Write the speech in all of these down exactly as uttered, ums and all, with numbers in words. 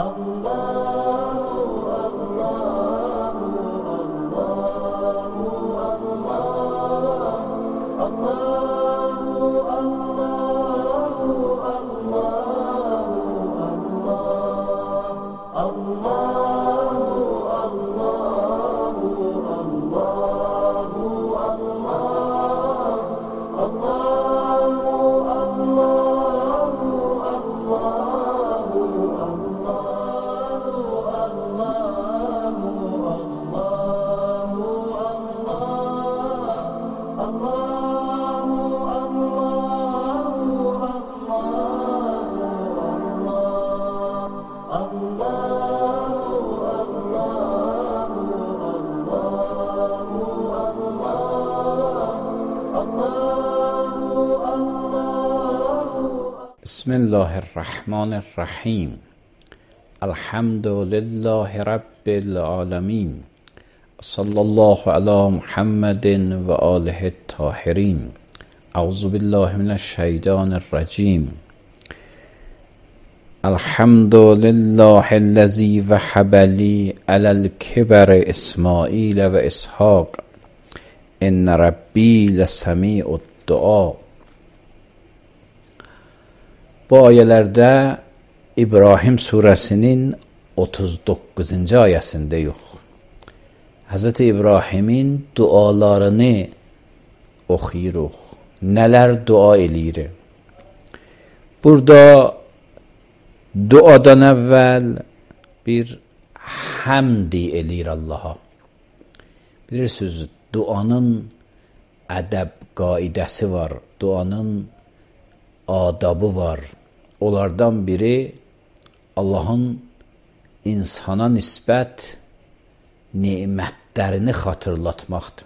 بسم الله الرحمن الرحیم. الحمد لله رب العالمین. صلی الله علی محمد و آله الطاهرین. اعوذ بالله من الشیطان الرجیم. الحمد لله الذی وهب لی علی الکبر اسماعیل و اسحاق ان ربی لسمیع الدعا. Bu ayələrdə İbrahim surəsinin otuz doqquzuncu ayəsindəyik. Həzrəti İbrahimin dualarını oxuyuruq. Nələr dua eləyir? Burada duadan əvvəl bir həmd eləyir Allaha. Bilirsiniz, duanın ədəb qaidəsi var, duanın adabı var. Onlardan biri Allahın insana nisbət nemətlərini xatırlatmaqdır.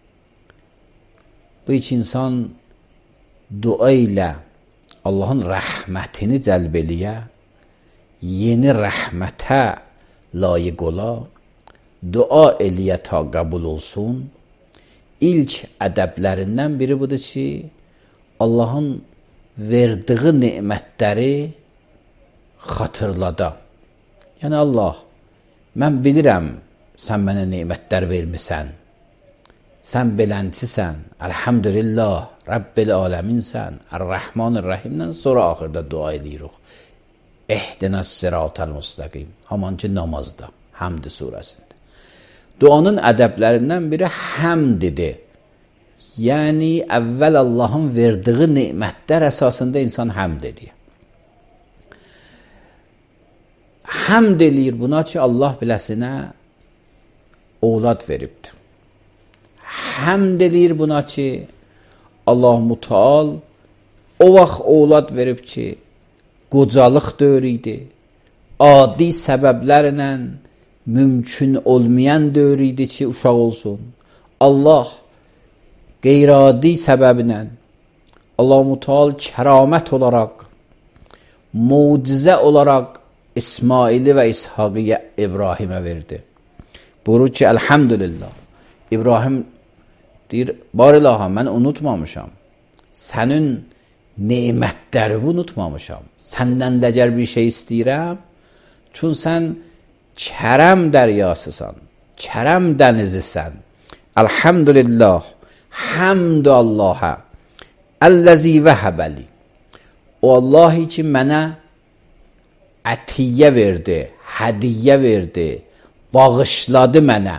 Bu üç insan dua ilə Allahın rəhmətini cəlb eləyə, yeni rəhmətə layiq ola, dua eləyə ta qəbul olsun. İlk ədəblərindən biri budur ki, Allahın verdiği nemətləri xatırlada. Yəni Allah, mən bilirəm sən mənə nemətlər vermisən. Sən beləncisən. Elhamdülillah, Rabbil aləminsən. Ər-Rəhmanir-Rəhimdən sonra axırda dua edirik. İhdinəs sıratal müstəqim. Haman ki namazda, Həmd surəsində. Duanın ədəblərindən biri həmdidir. Yəni əvvəl Allahın verdiği nemətlər əsasında insan həmd edir. Həmd eləyir buna ki, Allah biləsinə oğlad veribdir. Həmd eləyir buna ki, Allah Müteal o vaxt oğlad verib ki, qocalıq dövrü idi. Adi səbəblərlə mümkün olmayan dövrü idi ki, uşaq olsun. Allah qeyri-adi səbəblə Allah-u Teala kəramət olaraq, mucizə olaraq İsmaili və İshaqı İbrahimə verdi. Buyurur ki, elhamdülillah. İbrahim deyir, barilaha, mən unutmamışam. Sənin nemətləri unutmamışam. Səndən dəcər bir şey istəyirəm. Çün sən kərəm dəryasısan, kərəm dənizisən. Elhamdülillah. Həmd Allah'a. Əlləzi vəhəbəli. O Allahi ki, mənə ətiyyə verdi, hədiyyə verdi, bağışladı mənə.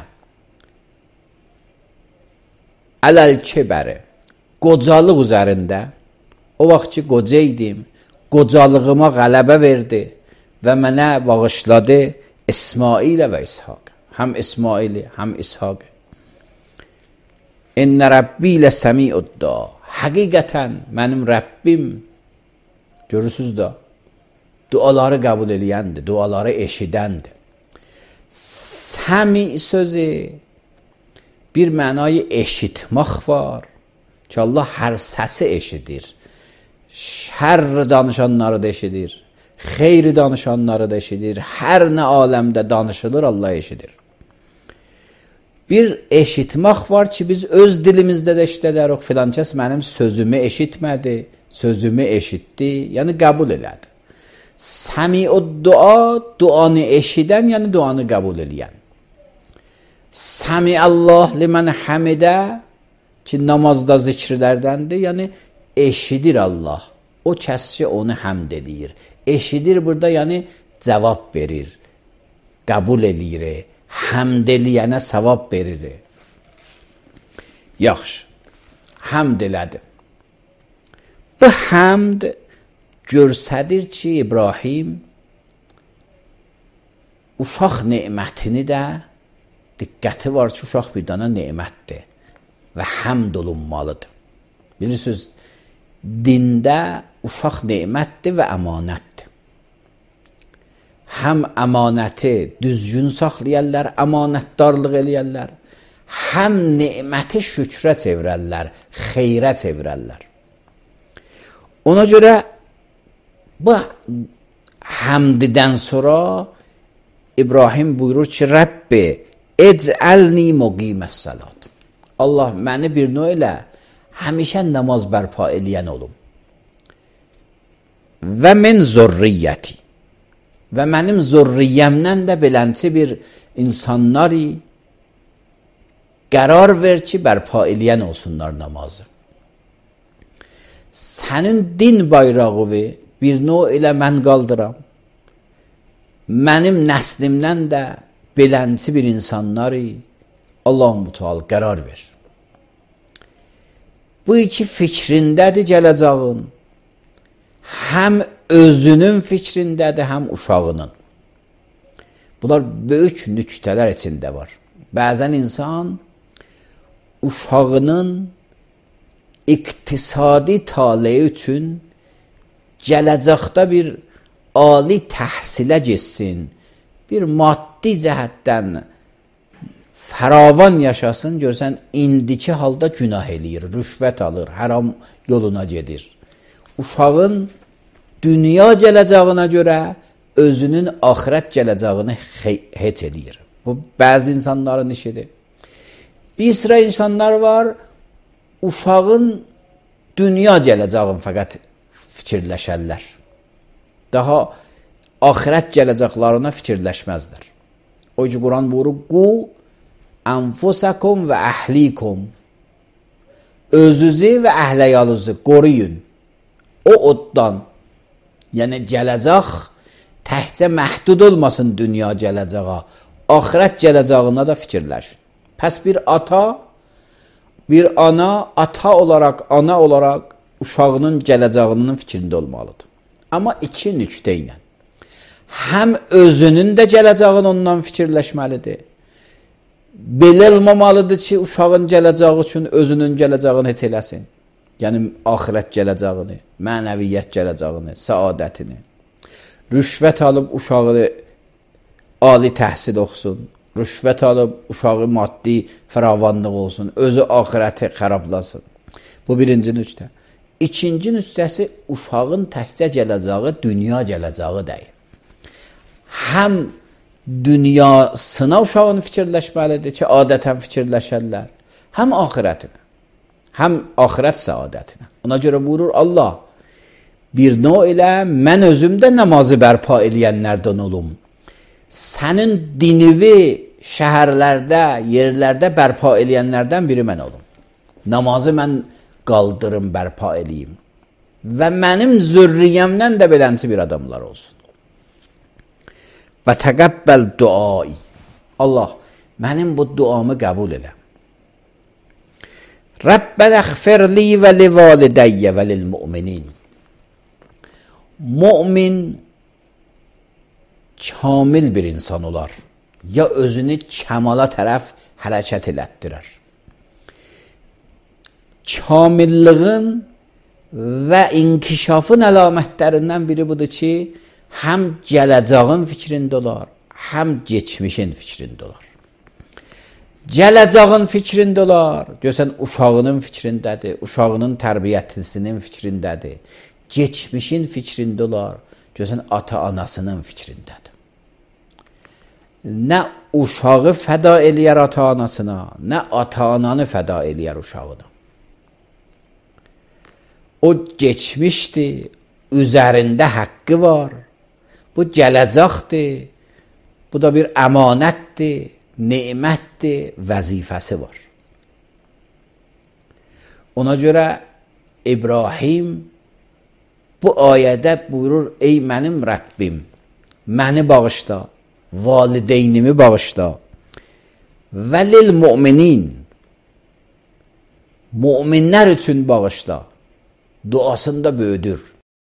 Ələl-kibəri. Qocalıq üzərində. O vaxt ki, qoca idim, qocalığıma qələbə verdi və mənə bağışladı İsmailə və İshaq. Həm İsmaili, həm İshaq. İnnə Rəbbi ilə səmi'udda. Həqiqətən mənim Rəbbim, görürsünüz da, duaları qəbul eləyəndir, duaları eşidəndir. Səmi sözü bir mənayı eşitmək var ki, Allah hər səsi eşidir. Şər danışanları da eşidir, xeyri danışanları da eşidir. Hər nə aləmdə danışılır, Allah eşidir. Bir eşitmək var ki, biz öz dilimizdə də işlədərik. Filan kəs mənim sözümü eşitmədi, sözümü eşitdi, yəni qəbul elədi. Səmi'ud-dua, duanı eşidən, yəni duanı qəbul eləyən. Səmi'allah limən hamidə, ki namazda zikirlərdəndir, yəni eşidir Allah. O kəs ki onu həmd edir. Eşidir burada, yəni cavab verir, qəbul eləyir, həmd eləyənə savab verir. Yaxşı, həmd elədi. Bu həmd görsədir ki, İbrahim uşaq nemətini də, diqqəti var ki, uşaq bir dana nemətdir və həmd olunmalıdır. Bilirsiniz, dində uşaq nemətdir və əmanətdir. Həm əmanəti düzgün saxlayarlar, əmanətdarlıq eləyərlər, həm neməti şükrə çevirərlər, xeyrə çevirərlər. Ona görə bu həmdidən sonra İbrahim buyurur ki, Rəbbi ec'alni muqiməs-salat. Allah məni bir növ elə həmişə namaz bərpa eləyən olum. Və min zurriyyəti. Və mənim zurriyyəmdən də belənçi bir insanları qərar ver ki, bərpa eləyən olsunlar namazı. Sənin din bayrağı bir növ elə mən qaldıram. Mənim nəslimdən də belənçi bir insanları Allah-u Teala qərar ver. Bu iki fikrindədir gələcəğin. Həm özünün fikrindədir, həm uşağının. Bunlar böyük nüktələr içində var. Bəzən insan uşağının iqtisadi taleyi üçün gələcəkdə bir ali təhsilə getsin, bir maddi cəhətdən fəravan yaşasın, görsən indiki halda günah eləyir, rüşvət alır, haram yoluna gedir. Uşağın dünya gələcəyinə görə özünün axirət gələcəyini heç eləyir. Bu bəzi insanların işidir. Bir sıra insanlar var, uşağın dünya gələcəyini fəqət fikirləşərlər. Daha axirət gələcəklərinə fikirləşməzlər. O ki, Quran buyurur, qu anfusakum və əhlikum. Özünüzü və əhləyalınızı qoruyun. O oddan, yəni gələcək təhcə məhdud olmasın dünya gələcəyə, axirət gələcəyinə də fikirləşin. Pəs bir ata, bir ana, ata olaraq, ana olaraq uşağının gələcəyinin fikrində olmalıdır. Amma iki nüqtə ilə. Həm özünün də gələcəyini ondan fikirləşməlidir. Belə olmamalıdır ki, uşağın gələcəyi üçün özünün gələcəyini heç eləsin. Yəni, axirət gələcəyini, mənəviyyət gələcəyini, səadətini. Rüşvət alıb uşağı ali təhsil oxusun, rüşvət alıb uşağı maddi fəravanlıq olsun, özü axirəti xərablasın. Bu birinci nüqtə. İkinci nüqtəsi, uşağın təhcə gələcəyi, dünya gələcəyi deyil. Həm dünyasına uşağın fikirləşməlidir ki, adətən fikirləşərlər, həm axirətinə, həm axirət səadətinə. Ona görə buyurur Allah, bir növ elə mən özümdə namazı bərpa eləyənlərdən olum. Sənin dinivi şəhərlərdə, yerlərdə bərpa eləyənlərdən biri mən olum. Namazı mən qaldırım, bərpa eləyim. Və mənim zürriyyəmdən də belənçi bir adamlar olsun. Və təqəbbəl duai. Allah, mənim bu duamı qəbul elə. Rəbbənə xfirli və li validəyyə və lil mu'minin. Mu'min kamil bir insan olar. Ya özünü kəmala tərəf hərəkət elətdirər. Kamilliğin və inkişafın əlamətlərindən biri budur ki, həm gələcəğin fikrində olar, həm geçmişin fikrində olar. Gələcəğin fikrində olar, görsən uşağının fikrindədir, uşağının tərbiyyətisinin fikrindədir. Geçmişin fikrində olar, görsən ata-anasının fikrindədir. Nə uşağı fəda eləyər ata-anasına, nə ata-ananı fəda eləyər uşağına. O geçmişdir, üzərində haqqı var, Bu gələcəkdir. Bu da bir əmanətdir, nemətdir, vəzifəsi var. Ona görə İbrahim bu ayədə buyurur, ey mənim Rəbbim, məni bağışla, valideynimi bağışla. Və lil müminin, müminlər üçün bağışla. Duasında böyüdür.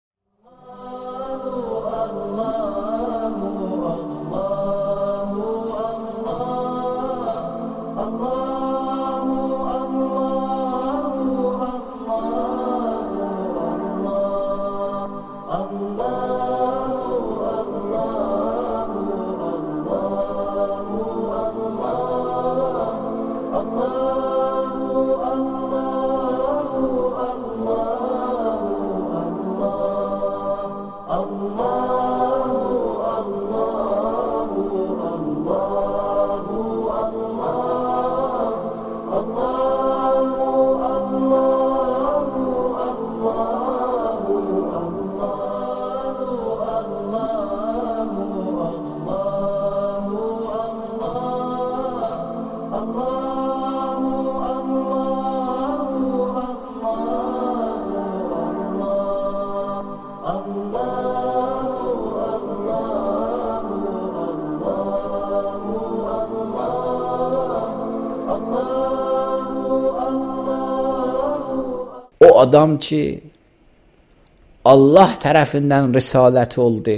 O adam ki Allah tərəfindən risaləti oldu,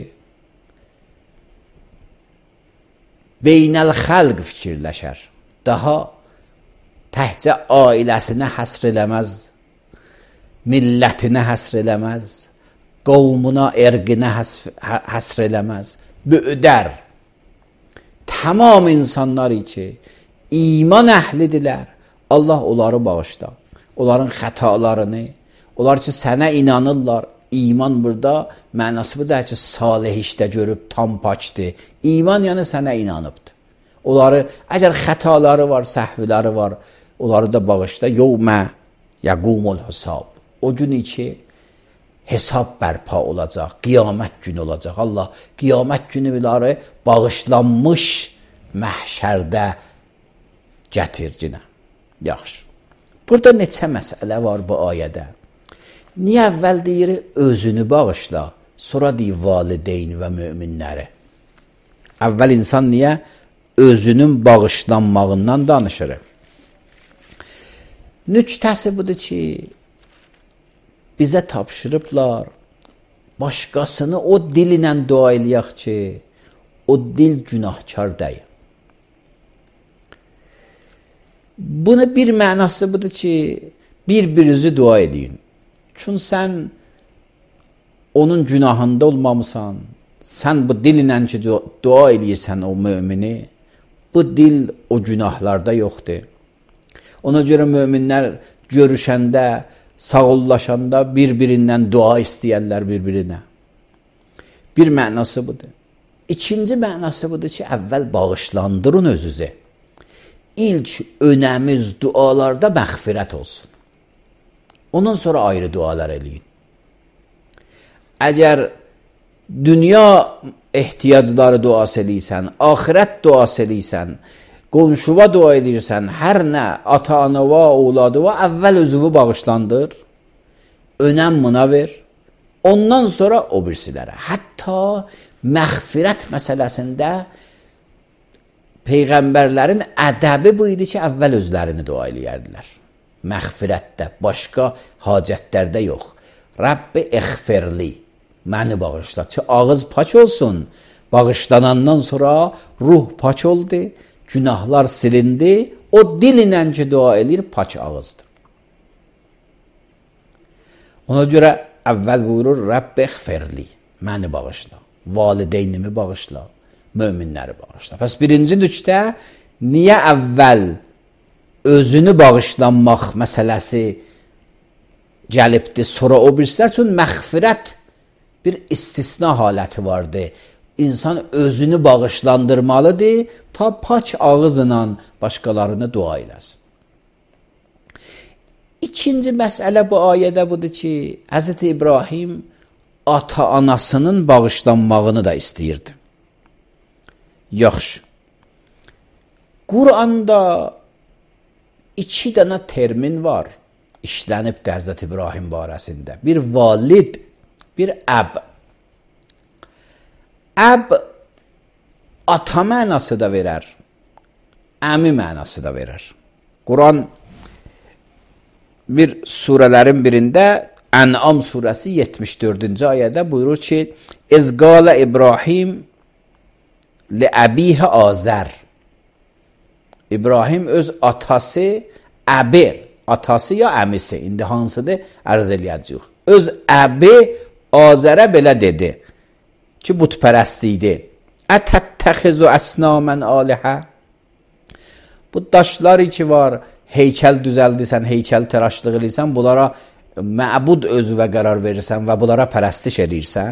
beynəl xalq fikirləşər, daha təhcə ailəsinə həsr eləməz, millətinə həsr eləməz, qovmuna, erqinə həsr eləməz, böyüdər. Tamam insanlar ki iman əhlidirlər, Allah onları bağışlar. Onların xətalarını, onlar ki sənə inanırlar, iman burada mənası budur ki salih işdə görüb tam paçdır. İman yəni sənə inanıbdır. Onları, əgər xətaları var, səhvləri var, onları da bağışla. Yevmə yəqumul hesab. O gün ki hesab bərpa olacaq, qiyamət günü olacaq. Allah qiyamət günü bunları bağışlanmış məhşərdə gətircinə. Yaxşı. Burada neçə məsələ var bu ayədə. Niyə əvvəl deyir özünü bağışla, sonra deyir valideyn və möminləri. Əvvəl insan niyə özünün bağışlanmağından danışır? Nüktəsi budur ki, bizə tapşırıblar, başqasını o dil ilə dua eləyək ki, o dil günahkar deyil. Bunu bir mənası budur ki, bir-birinizi dua edin. Çünki sən onun günahında olmamısan, sən bu dillə ki dua eləyirsən o mümini, bu dil o günahlarda yoxdur. Ona görə möminlər görüşəndə, sağollaşanda bir-birindən dua istəyərlər bir-birinə. Bir mənası budur. İkinci mənası budur ki, əvvəl bağışlandırın özünüzü. İlk önəmiz dualarda məğfirət olsun. Ondan sonra ayrı dualar eləyin. Əgər dünya ehtiyacları duası eləyirsən, axirət duası eləyirsən, qonşuva dua eləyirsən, hər nə, ata-anava, oğladıva, əvvəl özünü bağışlandır, önəm buna ver, ondan sonra o birisilərə. Hətta məğfirət məsələsində Peyğəmbərlərin ədəbi bu idi ki, əvvəl özlərini dua eləyərdilər. Məğfirətdə, başqa hacətlərdə yox. Rəbbi əxfirli, məni bağışla ki, ağız paç olsun. Bağışlanandan sonra ruh paç oldu, günahlar silindi, o dil ilə ki dua eləyir, paç ağızdır. Ona görə əvvəl buyurur, Rəbbi əxfirli, məni bağışla, valideynimi bağışla, möminləri bağışla. Pəs birinci nüktə, niyə əvvəl özünü bağışlanmaq məsələsi gəlibdir, sonra o birisilər üçün məğfirət bir istisna haləti vardı. İnsan özünü bağışlandırmalıdır, ta paç ağızla başqalarını dua eləsin. İkinci məsələ bu ayədə budur ki, Həzrəti İbrahim ata-anasının bağışlanmağını da istəyirdi. Yaxşı. Quranda iki dənə termin var işlənibdir Həzrət İbrahim barəsində. Bir valid, bir əb. Əb ata mənası da verər, əmi mənası da verər. Quran bir surələrin birində Ən'am surəsi yetmiş dördüncü ayədə buyurur ki: "İzqalə İbrahim li əbihə Azər." İbrahim öz atası, əbi, atası ya əmisi, indi hansıdır ərz eləyəcəyik. Öz əbi Azərə belə dedi ki, butpərəst idi. Ətəttəxizu əsnamən alihə. Bu daşlar ki var, heykəl düzəldirsən, heykəl təraşlıq edirsən, bunlara məbud özüvə qərar verirsən və bunlara pərəstiş edirsən.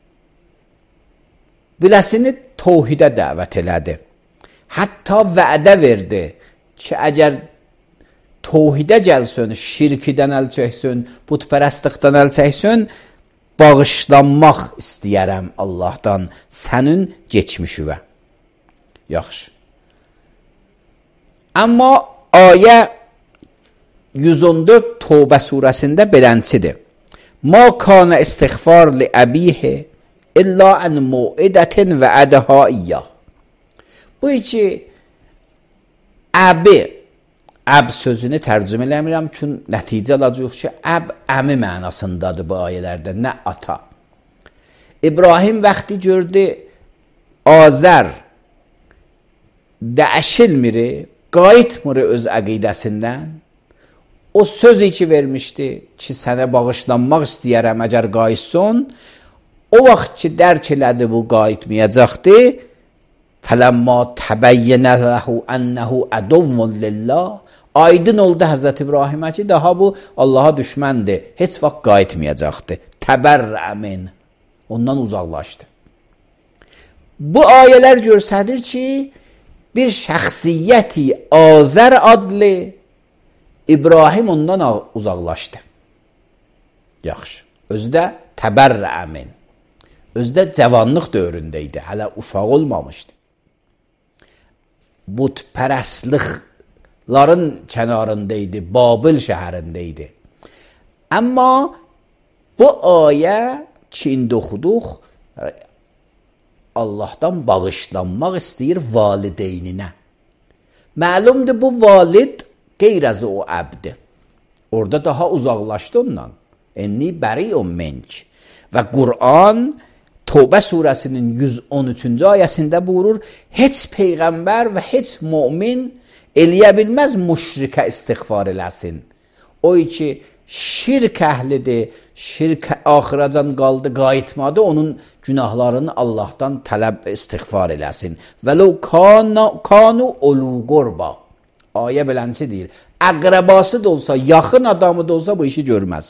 Biləsini təvhidə dəvət elədi. Hətta vədə verdi ki, əgər təvhidə gəlsin, şirkidən əl çəksin, butpərəstlikdən əl çəksin, bağışlanmaq istəyərəm Allahdan sənin geçmişivə. Yaxşı. Amma ayə yüz on dörd Tövbə surəsində belənçidir. Ma kana istiğfar li əbihi illa an mu'idatin və ədəha iyyah. Bu iki əbi, əb sözünü tərcümə eləmirəm ki, nəticə alacaq ki, əb əmi mənasındadır bu ayələrdə, nə ata. İbrahim vaxtı gördü Azər dəşilmiri, qayıtmır öz əqidəsindən. O söz ki vermişdi ki, sənə bağışlanmaq istəyərəm əgər qayıtson, o vaxt ki dərk elədi bu qayıtmayacaqdı, fələmma təbəyyənə ləhu ənəhu ədovmun lillah, aydın oldu Həzrət İbrahimə ki, daha bu Allaha düşməndir, heç vaxt qayıtmayacaqdı. Təbərrə min, ondan uzaqlaşdı. Bu ayələr göstərir ki, bir şəxsiyyəti Azər adlı İbrahim ondan uzaqlaşdı. Yaxşı. Özdə təbərrə min. Özdə cavanlıq dövründə idi. Hələ uşaq olmamışdı. Butpərəstliklərin kənarında idi. Babil şəhərində idi. Amma bu ayə ki indi oxuduq, Allahdan bağışlanmaq istəyir valideyninə. Məlumdur bu valid qeyr az o əbdir. Orada daha uzaqlaşdı ondan. Enni bəriun mink. Və Quran Tövbə surəsinin yüz on üçüncü ayəsində buyurur, heç peyğəmbər və heç mümin eləyə bilməz müşrikə istiğfar eləsin. O ki şirk əhlidir, şirk axıracan qaldı, qayıtmadı, onun günahlarını Allahdan tələb istiğfar eləsin. Vəlau kanu ulu qurba. Ayə belənçi deyir. Əqrəbası da olsa, yaxın adamı da olsa bu işi görməz.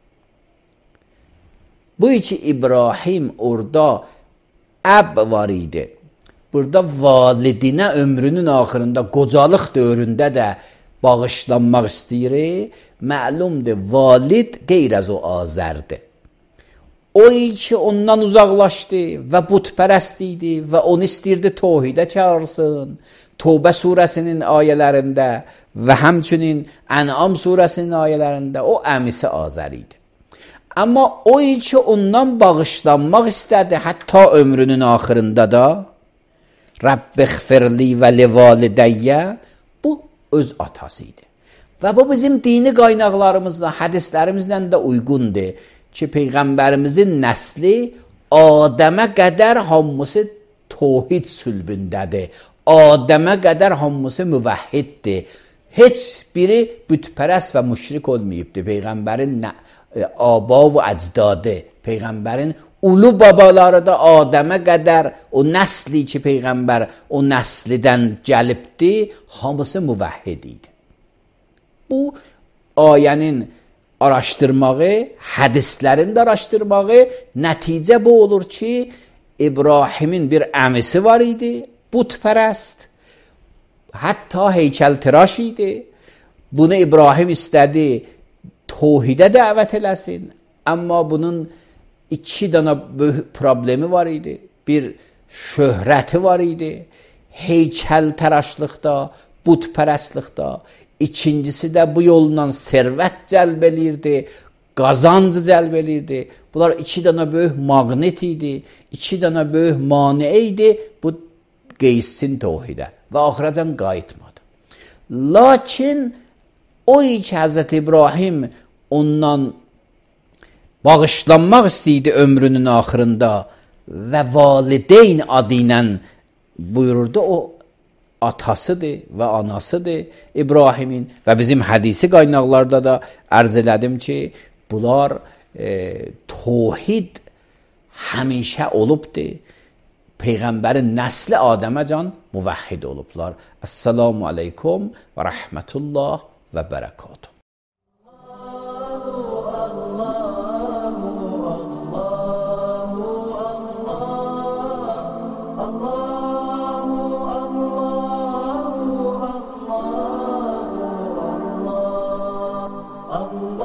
Bu iki İbrahim orada əb var idi. Burada validinə ömrünün axırında, qocalıq dövründə də bağışlanmaq istəyir. Məlumdur, valid qeyr az o Azərdir. O ki ondan uzaqlaşdı və butpərəst idi və onu istəyirdi təvhidə çağırsın. Tövbə surəsinin ayələrində və həmçinin Ən'am surəsinin ayələrində o əmisi Azər idi. Amma o ki ondan bağışlanmaq istədi, hətta ömrünün axırında da Rəbbiğfirli və livalidəyyə, bu öz atası idi. Və bu bizim dini qaynaqlarımızla, hədislərimizlə də uyğundur ki, Peyğəmbərimizin nəsli Adəmə qədər hamısı təvhid sülbündədir. Adəmə qədər hamısı müvəhhiddir. Heç biri bütpərəst və müşrik olmayıbdır. Peyğəmbərin aba və əcdadı, Peyğəmbərin ulu babaları da Adəmə qədər o nəsli ki, Peyğəmbər o nəslidən gəlibdi, hamısı müvəhhid idi. Bu ayənin araşdırmağı, hədislərin də araşdırmağı, nəticə bu olur ki, İbrahimin bir əmisi var idi, butpərəst, hətta heykəltıraş idi. Bunu İbrahim istədi, təvhidə dəvət eləsin. Amma bunun iki dənə böyük problemi var idi. Bir şöhrəti var idi. Heykəltəraşlıqda, butpərəstlikdə. İkincisi də bu yolla servət cəlb eləyirdi, qazancı cəlb eləyirdi. Bunlar iki dənə böyük maqnet idi, iki dənə böyük maneə idi bu qeyssin təvhidə və axıracan qayıtmadı. Lakin o ki Həzrəti İbrahim ondan bağışlanmaq istəyirdi ömrünün axırında və valideyn adı ilə buyururdu, o atasıdır və anasıdır İbrahimin və bizim hədisi qaynaqlarda da ərz elədim ki, bunlar e, tohid həmişə olubdur. Peyğəmbərin nəsli Adəməcan müvəhhid olublar. Əssalamu aleykum və rəhmətullah və bərəkatuhu. Allah